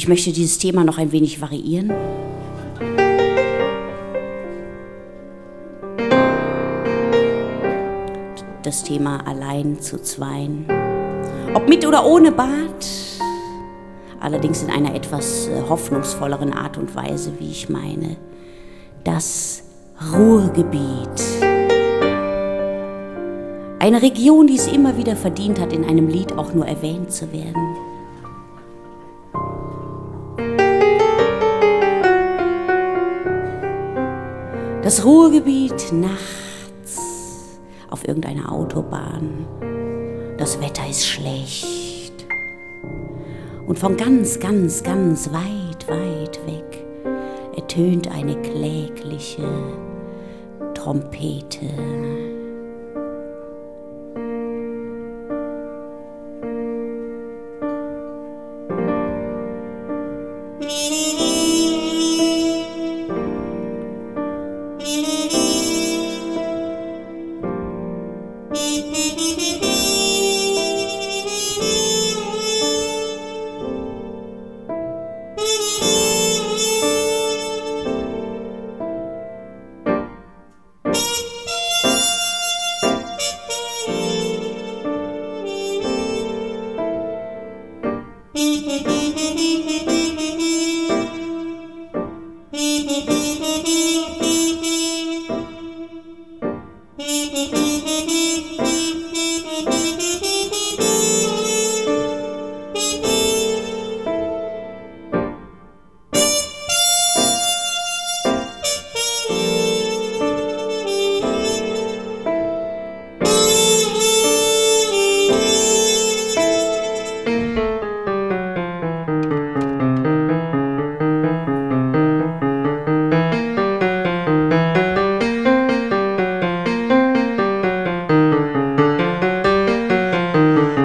Ich möchte dieses Thema noch ein wenig variieren. Das Thema allein zu zweien. Ob mit oder ohne Bad. Allerdings in einer etwas hoffnungsvolleren Art und Weise, wie ich meine. Das Ruhrgebiet. Eine Region, die es immer wieder verdient hat, in einem Lied auch nur erwähnt zu werden. Das Ruhrgebiet nachts auf irgendeiner Autobahn. Das Wetter ist schlecht. Und von ganz, ganz, ganz weit, weit weg ertönt eine klägliche Trompete.